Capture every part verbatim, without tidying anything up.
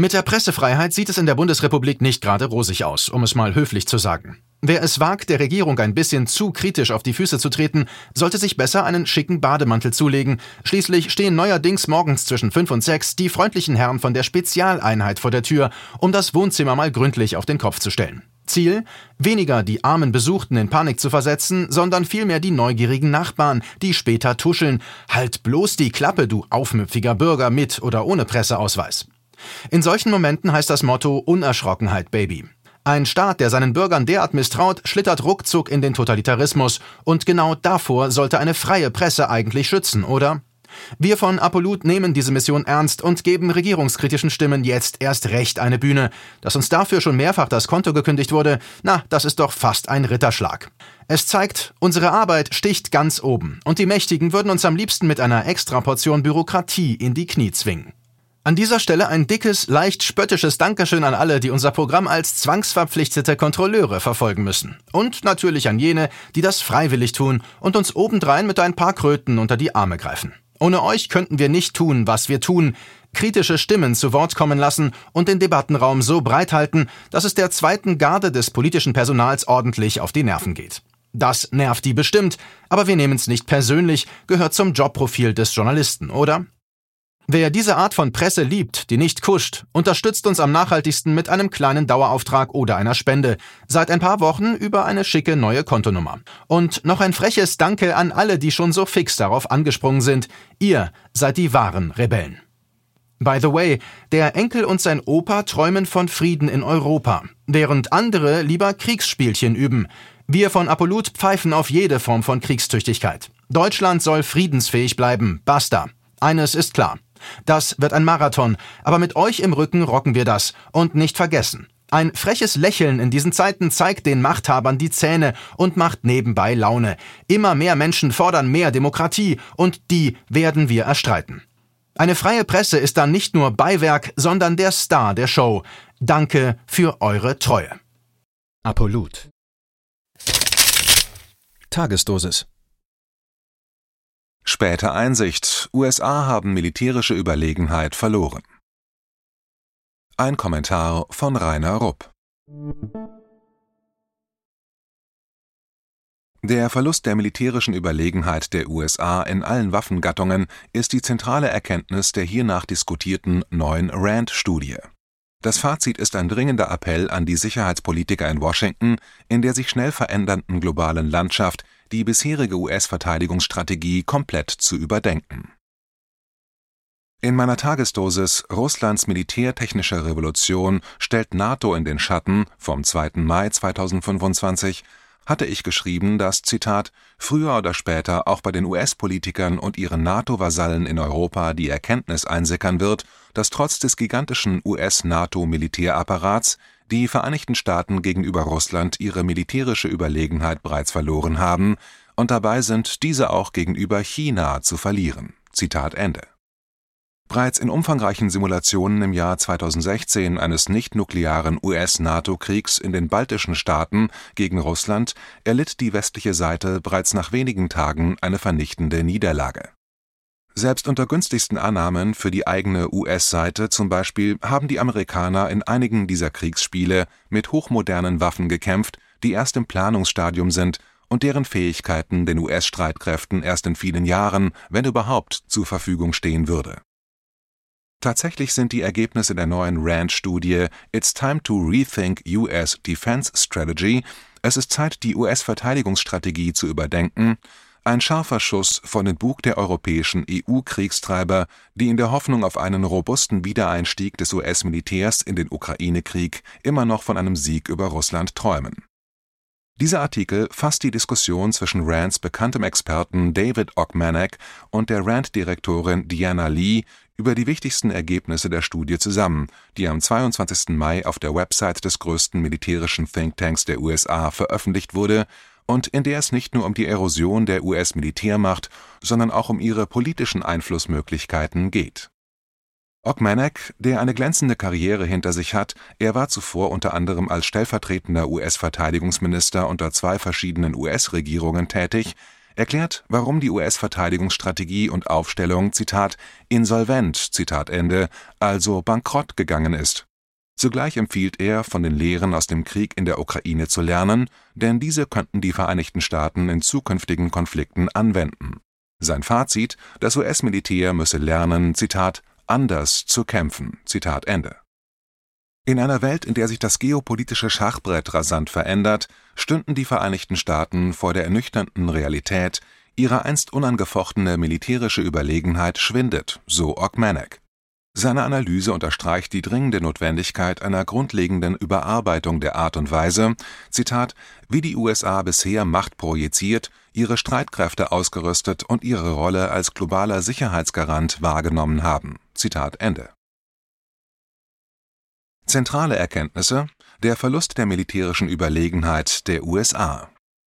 Mit der Pressefreiheit sieht es in der Bundesrepublik nicht gerade rosig aus, um es mal höflich zu sagen. Wer es wagt, der Regierung ein bisschen zu kritisch auf die Füße zu treten, sollte sich besser einen schicken Bademantel zulegen. Schließlich stehen neuerdings morgens zwischen fünf und sechs die freundlichen Herren von der Spezialeinheit vor der Tür, um das Wohnzimmer mal gründlich auf den Kopf zu stellen. Ziel? Weniger die armen Besuchten in Panik zu versetzen, sondern vielmehr die neugierigen Nachbarn, die später tuscheln. Halt bloß die Klappe, du aufmüpfiger Bürger, mit oder ohne Presseausweis. In solchen Momenten heißt das Motto Unerschrockenheit, Baby. Ein Staat, der seinen Bürgern derart misstraut, schlittert ruckzuck in den Totalitarismus. Und genau davor sollte eine freie Presse eigentlich schützen, oder? Wir von Apollut nehmen diese Mission ernst und geben regierungskritischen Stimmen jetzt erst recht eine Bühne. Dass uns dafür schon mehrfach das Konto gekündigt wurde, na, das ist doch fast ein Ritterschlag. Es zeigt, unsere Arbeit sticht ganz oben und die Mächtigen würden uns am liebsten mit einer Extraportion Bürokratie in die Knie zwingen. An dieser Stelle ein dickes, leicht spöttisches Dankeschön an alle, die unser Programm als zwangsverpflichtete Kontrolleure verfolgen müssen. Und natürlich an jene, die das freiwillig tun und uns obendrein mit ein paar Kröten unter die Arme greifen. Ohne euch könnten wir nicht tun, was wir tun, kritische Stimmen zu Wort kommen lassen und den Debattenraum so breit halten, dass es der zweiten Garde des politischen Personals ordentlich auf die Nerven geht. Das nervt die bestimmt, aber wir nehmen es nicht persönlich, gehört zum Jobprofil des Journalisten, oder? Wer diese Art von Presse liebt, die nicht kuscht, unterstützt uns am nachhaltigsten mit einem kleinen Dauerauftrag oder einer Spende. Seit ein paar Wochen über eine schicke neue Kontonummer. Und noch ein freches Danke an alle, die schon so fix darauf angesprungen sind. Ihr seid die wahren Rebellen. By the way, der Enkel und sein Opa träumen von Frieden in Europa, während andere lieber Kriegsspielchen üben. Wir von Apollut pfeifen auf jede Form von Kriegstüchtigkeit. Deutschland soll friedensfähig bleiben. Basta. Eines ist klar. Das wird ein Marathon, aber mit euch im Rücken rocken wir das. Und nicht vergessen, ein freches Lächeln in diesen Zeiten zeigt den Machthabern die Zähne und macht nebenbei Laune. Immer mehr Menschen fordern mehr Demokratie und die werden wir erstreiten. Eine freie Presse ist dann nicht nur Beiwerk, sondern der Star der Show. Danke für eure Treue. Apollut. Tagesdosis. Späte Einsicht: U S A haben militärische Überlegenheit verloren. Ein Kommentar von Rainer Rupp. Der Verlust der militärischen Überlegenheit der U S A in allen Waffengattungen ist die zentrale Erkenntnis der hiernach diskutierten neuen RAND-Studie. Das Fazit ist ein dringender Appell an die Sicherheitspolitiker in Washington, in der sich schnell verändernden globalen Landschaft die bisherige U S-Verteidigungsstrategie komplett zu überdenken. In meiner Tagesdosis Russlands militärtechnische Revolution stellt NATO in den Schatten vom zweiten Mai zweitausendfünfundzwanzig hatte ich geschrieben, dass, Zitat, früher oder später auch bei den U S-Politikern und ihren NATO-Vasallen in Europa die Erkenntnis einsickern wird, dass trotz des gigantischen U S-NATO-Militärapparats die Vereinigten Staaten gegenüber Russland ihre militärische Überlegenheit bereits verloren haben und dabei sind, diese auch gegenüber China zu verlieren. Zitat Ende. Bereits in umfangreichen Simulationen im Jahr zweitausendsechzehn eines nicht-nuklearen U S-NATO-Kriegs in den baltischen Staaten gegen Russland erlitt die westliche Seite bereits nach wenigen Tagen eine vernichtende Niederlage. Selbst unter günstigsten Annahmen für die eigene U S-Seite zum Beispiel haben die Amerikaner in einigen dieser Kriegsspiele mit hochmodernen Waffen gekämpft, die erst im Planungsstadium sind und deren Fähigkeiten den U S-Streitkräften erst in vielen Jahren, wenn überhaupt, zur Verfügung stehen würde. Tatsächlich sind die Ergebnisse der neuen RAND-Studie It's Time to Rethink U S Defense Strategy – Es ist Zeit, die U S-Verteidigungsstrategie zu überdenken – ein scharfer Schuss von den Bug der europäischen E U-Kriegstreiber, die in der Hoffnung auf einen robusten Wiedereinstieg des U S-Militärs in den Ukraine-Krieg immer noch von einem Sieg über Russland träumen. Dieser Artikel fasst die Diskussion zwischen RANDs bekanntem Experten David Ogmanek und der RAND-Direktorin Deanna Lee über die wichtigsten Ergebnisse der Studie zusammen, die am zweiundzwanzigsten Mai auf der Website des größten militärischen Thinktanks der U S A veröffentlicht wurde und in der es nicht nur um die Erosion der U S-Militärmacht, sondern auch um ihre politischen Einflussmöglichkeiten geht. Ogmanek, der eine glänzende Karriere hinter sich hat, er war zuvor unter anderem als stellvertretender U S-Verteidigungsminister unter zwei verschiedenen U S-Regierungen tätig, erklärt, warum die U S-Verteidigungsstrategie und Aufstellung, Zitat, insolvent, Zitat Ende, also bankrott gegangen ist. Zugleich empfiehlt er, von den Lehren aus dem Krieg in der Ukraine zu lernen, denn diese könnten die Vereinigten Staaten in zukünftigen Konflikten anwenden. Sein Fazit: Das U S-Militär müsse lernen, Zitat, anders zu kämpfen, Zitat Ende. In einer Welt, in der sich das geopolitische Schachbrett rasant verändert, stünden die Vereinigten Staaten vor der ernüchternden Realität, ihre einst unangefochtene militärische Überlegenheit schwindet, so Ogmanek. Seine Analyse unterstreicht die dringende Notwendigkeit einer grundlegenden Überarbeitung der Art und Weise, Zitat, wie die U S A bisher Macht projiziert, ihre Streitkräfte ausgerüstet und ihre Rolle als globaler Sicherheitsgarant wahrgenommen haben, Zitat Ende. Zentrale Erkenntnisse: Der Verlust der militärischen Überlegenheit der U S A.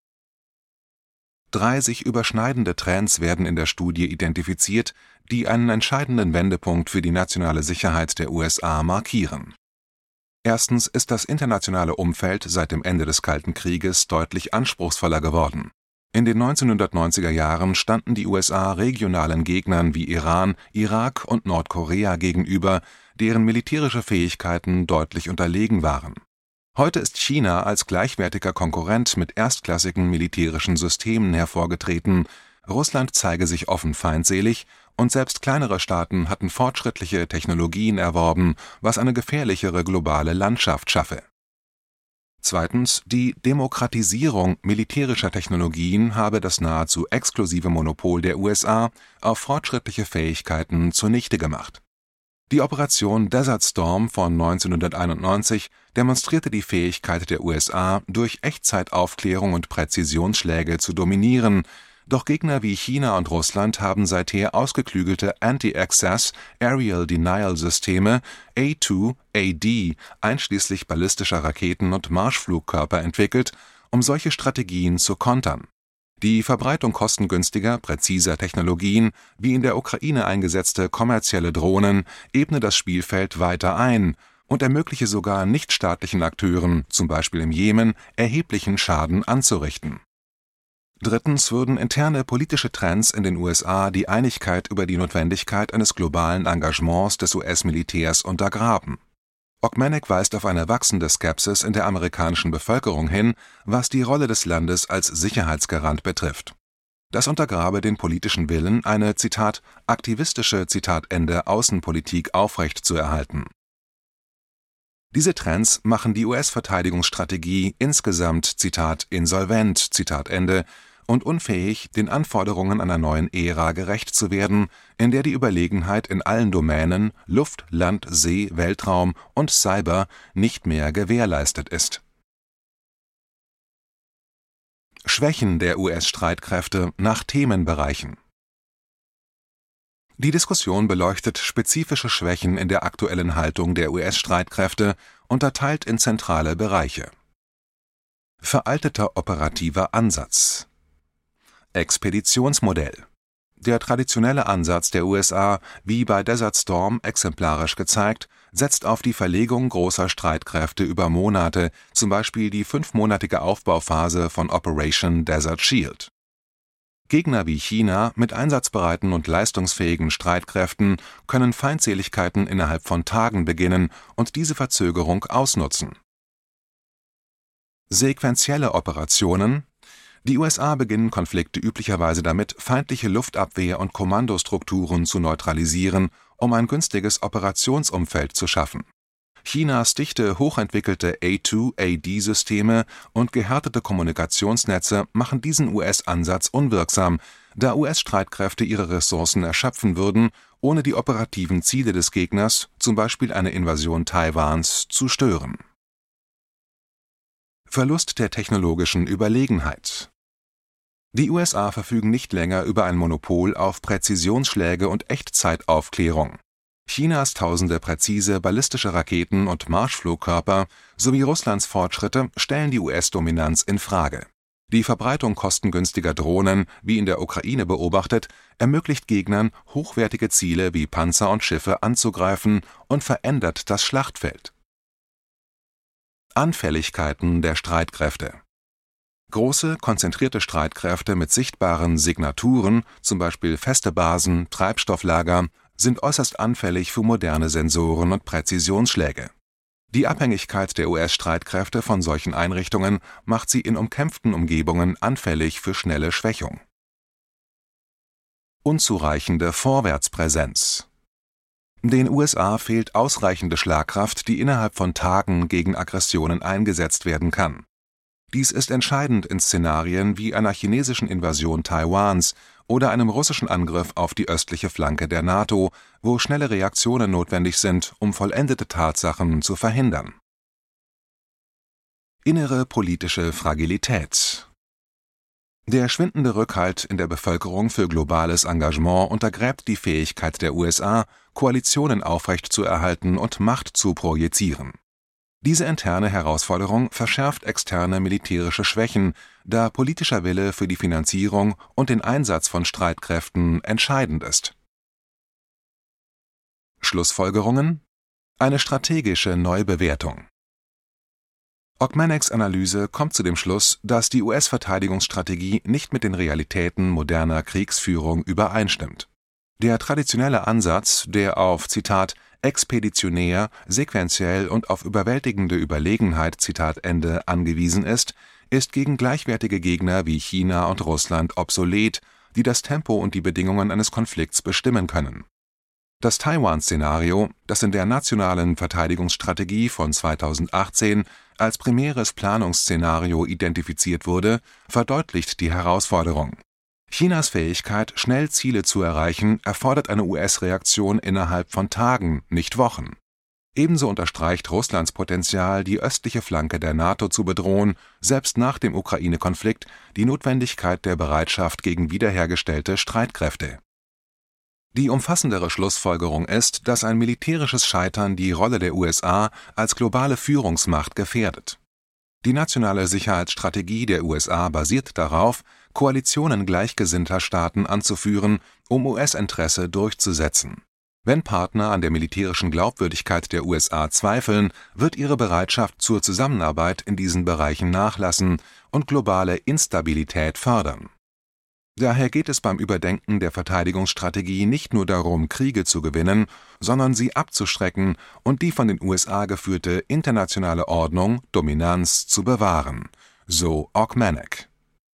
Drei sich überschneidende Trends werden in der Studie identifiziert, die einen entscheidenden Wendepunkt für die nationale Sicherheit der U S A markieren. Erstens ist das internationale Umfeld seit dem Ende des Kalten Krieges deutlich anspruchsvoller geworden. In den neunzehnhundertneunziger Jahren standen die U S A regionalen Gegnern wie Iran, Irak und Nordkorea gegenüber, deren militärische Fähigkeiten deutlich unterlegen waren. Heute ist China als gleichwertiger Konkurrent mit erstklassigen militärischen Systemen hervorgetreten, Russland zeige sich offen feindselig und selbst kleinere Staaten hatten fortschrittliche Technologien erworben, was eine gefährlichere globale Landschaft schaffe. Zweitens, die Demokratisierung militärischer Technologien habe das nahezu exklusive Monopol der U S A auf fortschrittliche Fähigkeiten zunichte gemacht. Die Operation Desert Storm von neunzehnhunderteinundneunzig demonstrierte die Fähigkeit der U S A, durch Echtzeitaufklärung und Präzisionsschläge zu dominieren, doch Gegner wie China und Russland haben seither ausgeklügelte Anti-Access Aerial Denial Systeme A zwei A D einschließlich ballistischer Raketen und Marschflugkörper entwickelt, um solche Strategien zu kontern. Die Verbreitung kostengünstiger, präziser Technologien, wie in der Ukraine eingesetzte kommerzielle Drohnen, ebne das Spielfeld weiter ein und ermögliche sogar nichtstaatlichen Akteuren, zum Beispiel im Jemen, erheblichen Schaden anzurichten. Drittens würden interne politische Trends in den U S A die Einigkeit über die Notwendigkeit eines globalen Engagements des U S-Militärs untergraben. Ogmanek weist auf eine wachsende Skepsis in der amerikanischen Bevölkerung hin, was die Rolle des Landes als Sicherheitsgarant betrifft. Das untergrabe den politischen Willen, eine, Zitat, aktivistische, Zitat Ende, Außenpolitik aufrechtzuerhalten. Diese Trends machen die U S-Verteidigungsstrategie insgesamt, Zitat, insolvent, Zitat Ende, und unfähig, den Anforderungen einer neuen Ära gerecht zu werden, in der die Überlegenheit in allen Domänen Luft, Land, See, Weltraum und Cyber nicht mehr gewährleistet ist. Schwächen der U S-Streitkräfte nach Themenbereichen. Die Diskussion beleuchtet spezifische Schwächen in der aktuellen Haltung der U S-Streitkräfte, unterteilt in zentrale Bereiche. Veralteter operativer Ansatz. Expeditionsmodell. Der traditionelle Ansatz der U S A, wie bei Desert Storm exemplarisch gezeigt, setzt auf die Verlegung großer Streitkräfte über Monate, zum Beispiel die fünfmonatige Aufbauphase von Operation Desert Shield. Gegner wie China mit einsatzbereiten und leistungsfähigen Streitkräften können Feindseligkeiten innerhalb von Tagen beginnen und diese Verzögerung ausnutzen. Sequentielle Operationen. Die U S A beginnen Konflikte üblicherweise damit, feindliche Luftabwehr- und Kommandostrukturen zu neutralisieren, um ein günstiges Operationsumfeld zu schaffen. Chinas dichte, hochentwickelte A zwei A D-Systeme und gehärtete Kommunikationsnetze machen diesen U S-Ansatz unwirksam, da U S-Streitkräfte ihre Ressourcen erschöpfen würden, ohne die operativen Ziele des Gegners, zum Beispiel eine Invasion Taiwans, zu stören. Verlust der technologischen Überlegenheit. Die U S A verfügen nicht länger über ein Monopol auf Präzisionsschläge und Echtzeitaufklärung. Chinas tausende präzise ballistische Raketen und Marschflugkörper sowie Russlands Fortschritte stellen die U S-Dominanz in Frage. Die Verbreitung kostengünstiger Drohnen, wie in der Ukraine beobachtet, ermöglicht Gegnern, hochwertige Ziele wie Panzer und Schiffe anzugreifen und verändert das Schlachtfeld. Anfälligkeiten der Streitkräfte. Große, konzentrierte Streitkräfte mit sichtbaren Signaturen, zum Beispiel feste Basen, Treibstofflager, sind äußerst anfällig für moderne Sensoren und Präzisionsschläge. Die Abhängigkeit der U S-Streitkräfte von solchen Einrichtungen macht sie in umkämpften Umgebungen anfällig für schnelle Schwächung. Unzureichende Vorwärtspräsenz. Den U S A fehlt ausreichende Schlagkraft, die innerhalb von Tagen gegen Aggressionen eingesetzt werden kann. Dies ist entscheidend in Szenarien wie einer chinesischen Invasion Taiwans oder einem russischen Angriff auf die östliche Flanke der NATO, wo schnelle Reaktionen notwendig sind, um vollendete Tatsachen zu verhindern. Innere politische Fragilität. Der schwindende Rückhalt in der Bevölkerung für globales Engagement untergräbt die Fähigkeit der U S A, Koalitionen aufrechtzuerhalten und Macht zu projizieren. Diese interne Herausforderung verschärft externe militärische Schwächen, da politischer Wille für die Finanzierung und den Einsatz von Streitkräften entscheidend ist. Schlussfolgerungen: Eine strategische Neubewertung. Augmeneks Analyse kommt zu dem Schluss, dass die U S-Verteidigungsstrategie nicht mit den Realitäten moderner Kriegsführung übereinstimmt. Der traditionelle Ansatz, der auf, Zitat, expeditionär, sequenziell und auf überwältigende Überlegenheit, Zitat Ende, angewiesen ist, ist gegen gleichwertige Gegner wie China und Russland obsolet, die das Tempo und die Bedingungen eines Konflikts bestimmen können. Das Taiwan-Szenario, das in der nationalen Verteidigungsstrategie von zweitausendachtzehn als primäres Planungsszenario identifiziert wurde, verdeutlicht die Herausforderung. Chinas Fähigkeit, schnell Ziele zu erreichen, erfordert eine U S-Reaktion innerhalb von Tagen, nicht Wochen. Ebenso unterstreicht Russlands Potenzial, die östliche Flanke der NATO zu bedrohen, selbst nach dem Ukraine-Konflikt, die Notwendigkeit der Bereitschaft gegen wiederhergestellte Streitkräfte. Die umfassendere Schlussfolgerung ist, dass ein militärisches Scheitern die Rolle der U S A als globale Führungsmacht gefährdet. Die nationale Sicherheitsstrategie der U S A basiert darauf, Koalitionen gleichgesinnter Staaten anzuführen, um U S-Interesse durchzusetzen. Wenn Partner an der militärischen Glaubwürdigkeit der U S A zweifeln, wird ihre Bereitschaft zur Zusammenarbeit in diesen Bereichen nachlassen und globale Instabilität fördern. Daher geht es beim Überdenken der Verteidigungsstrategie nicht nur darum, Kriege zu gewinnen, sondern sie abzuschrecken und die von den U S A geführte internationale Ordnung, Dominanz zu bewahren. So Augmenek.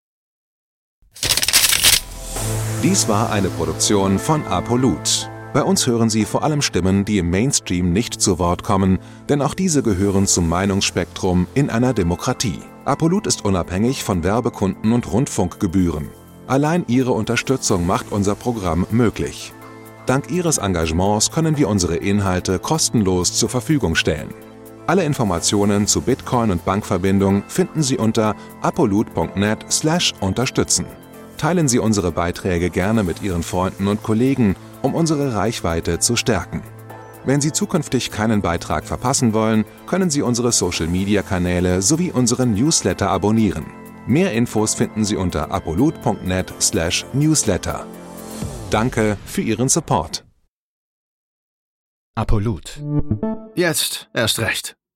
Dies war eine Produktion von Apolut. Bei uns hören Sie vor allem Stimmen, die im Mainstream nicht zu Wort kommen, denn auch diese gehören zum Meinungsspektrum in einer Demokratie. Apolut ist unabhängig von Werbekunden und Rundfunkgebühren. Allein Ihre Unterstützung macht unser Programm möglich. Dank Ihres Engagements können wir unsere Inhalte kostenlos zur Verfügung stellen. Alle Informationen zu Bitcoin und Bankverbindung finden Sie unter apolut punkt net slash unterstützen. Teilen Sie unsere Beiträge gerne mit Ihren Freunden und Kollegen, um unsere Reichweite zu stärken. Wenn Sie zukünftig keinen Beitrag verpassen wollen, können Sie unsere Social-Media-Kanäle sowie unseren Newsletter abonnieren. Mehr Infos finden Sie unter apolut punkt net slash newsletter. Danke für Ihren Support. Apolut. Jetzt erst recht.